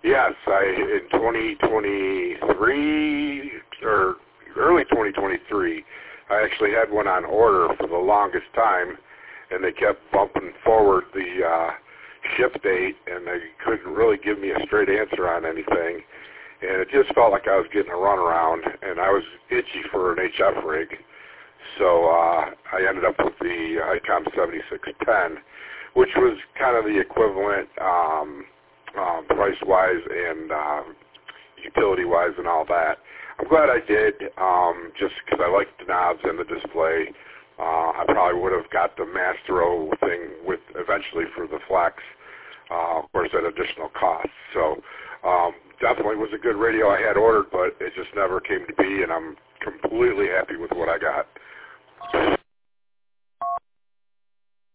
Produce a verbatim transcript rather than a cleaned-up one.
Yes, I in twenty twenty-three or early twenty twenty-three, I actually had one on order for the longest time, and they kept bumping forward the uh, ship date, and they couldn't really give me a straight answer on anything, and it just felt like I was getting a runaround, and I was itchy for an H F rig, so uh, I ended up with the ICOM seventy-six ten, which was kind of the equivalent um, um, price-wise and uh, utility-wise and all that. I'm glad I did, um, just because I liked the knobs and the display. Uh, I probably would have got the Mastro thing with eventually for the Flex, uh, of course, at additional cost. So um, definitely was a good radio I had ordered, but it just never came to be, and I'm completely happy with what I got.